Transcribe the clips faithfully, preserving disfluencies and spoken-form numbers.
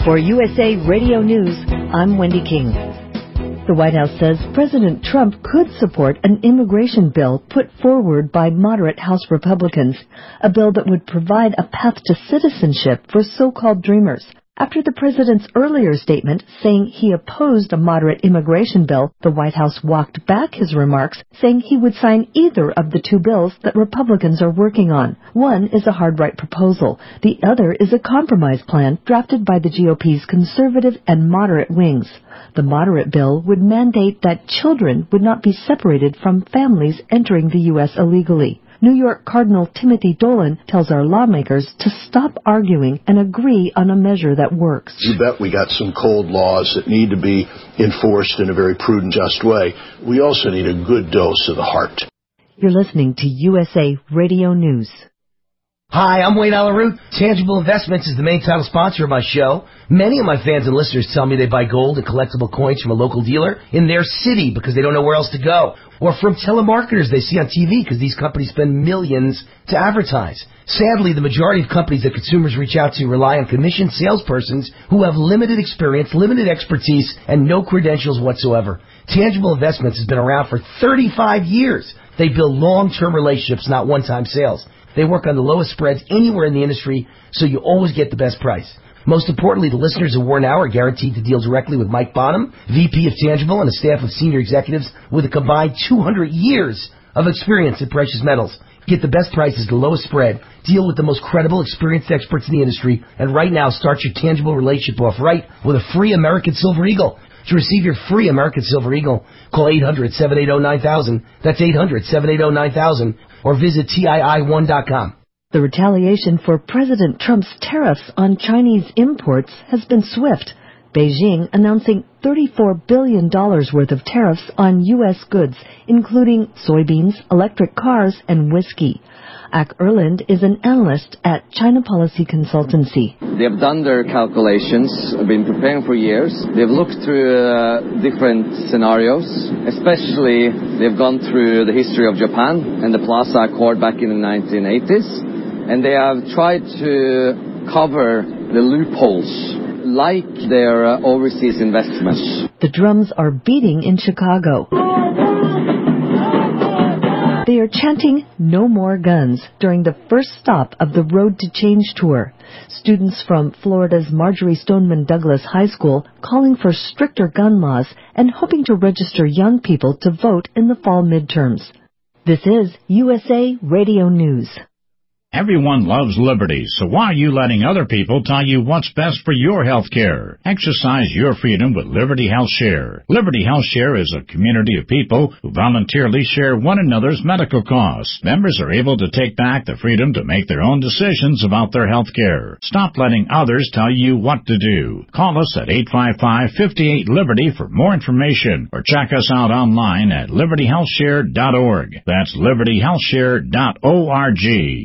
For U S A Radio News, I'm Wendy King. The White House says President Trump could support an immigration bill put forward by moderate House Republicans, a bill that would provide a path to citizenship for so-called dreamers. After the president's earlier statement saying he opposed a moderate immigration bill, the White House walked back his remarks, saying he would sign either of the two bills that Republicans are working on. One is a hard right proposal. The other is a compromise plan drafted by the G O P's conservative and moderate wings. The moderate bill would mandate that children would not be separated from families entering the U S illegally. New York Cardinal Timothy Dolan tells our lawmakers to stop arguing and agree on a measure that works. You bet we got some cold laws that need to be enforced in a very prudent, just way. We also need a good dose of the heart. You're listening to U S A Radio News. Hi, I'm Wayne Alaroot. Tangible Investments is the main title sponsor of my show. Many of my fans and listeners tell me they buy gold and collectible coins from a local dealer in their city because they don't know where else to go. Or from telemarketers they see on T V because these companies spend millions to advertise. Sadly, the majority of companies that consumers reach out to rely on commissioned salespersons who have limited experience, limited expertise, and no credentials whatsoever. Tangible Investments has been around for thirty-five years. They build long-term relationships, not one-time sales. They work on the lowest spreads anywhere in the industry, so you always get the best price. Most importantly, the listeners of War Now are guaranteed to deal directly with Mike Bonham, V P of Tangible, and a staff of senior executives with a combined two hundred years of experience in precious metals. Get the best prices, the lowest spread, deal with the most credible, experienced experts in the industry, and right now start your Tangible relationship off right with a free American Silver Eagle. To receive your free American Silver Eagle, call eight hundred, seven eight zero, nine thousand. That's eight hundred, seven eight zero, nine thousand. Or visit T I I one dot com. The retaliation for President Trump's tariffs on Chinese imports has been swift. Beijing announcing thirty-four billion dollars worth of tariffs on U S goods, including soybeans, electric cars, and whiskey. Ak Erland is an analyst at China Policy Consultancy. They have done their calculations, have been preparing for years. They've looked through uh, different scenarios. Especially, they've gone through the history of Japan and the Plaza Accord back in the nineteen eighties. And they have tried to cover the loopholes, like their uh, overseas investments. The drums are beating in Chicago. They are chanting "No More Guns" during the first stop of the Road to Change tour. Students from Florida's Marjorie Stoneman Douglas High School calling for stricter gun laws and hoping to register young people to vote in the fall midterms. This is U S A Radio News. Everyone loves liberty, so why are you letting other people tell you what's best for your health care? Exercise your freedom with Liberty Health Share. Liberty Health Share is a community of people who voluntarily share one another's medical costs. Members are able to take back the freedom to make their own decisions about their health care. Stop letting others tell you what to do. Call us at eight five five, five eight, Liberty for more information, or check us out online at liberty health share dot org. That's liberty health share dot org.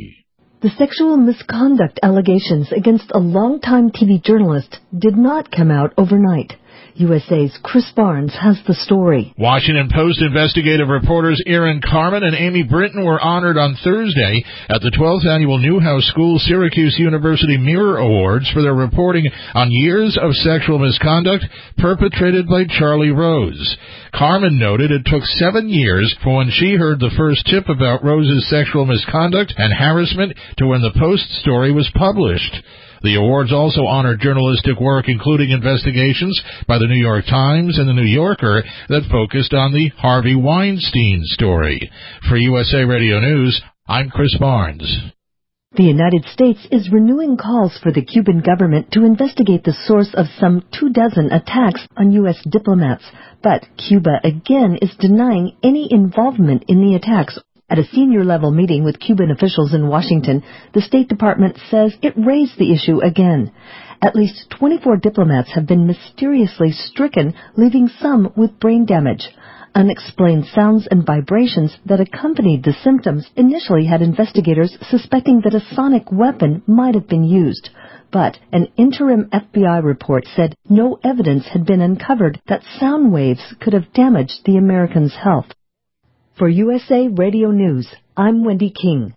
The sexual misconduct allegations against a longtime T V journalist did not come out overnight. U S A's Chris Barnes has the story. Washington Post investigative reporters Erin Carmen and Amy Britton were honored on Thursday at the twelfth Annual Newhouse School Syracuse University Mirror Awards for their reporting on years of sexual misconduct perpetrated by Charlie Rose. Carmen noted it took seven years from when she heard the first tip about Rose's sexual misconduct and harassment to when the Post story was published. The awards also honored journalistic work, including investigations by the New York Times and the New Yorker that focused on the Harvey Weinstein story. For U S A Radio News, I'm Chris Barnes. The United States is renewing calls for the Cuban government to investigate the source of some two dozen attacks on U S diplomats. But Cuba again is denying any involvement in the attacks. At a senior-level meeting with Cuban officials in Washington, the State Department says it raised the issue again. At least twenty-four diplomats have been mysteriously stricken, leaving some with brain damage. Unexplained sounds and vibrations that accompanied the symptoms initially had investigators suspecting that a sonic weapon might have been used. But an interim F B I report said no evidence had been uncovered that sound waves could have damaged the Americans' health. For U S A Radio News, I'm Wendy King.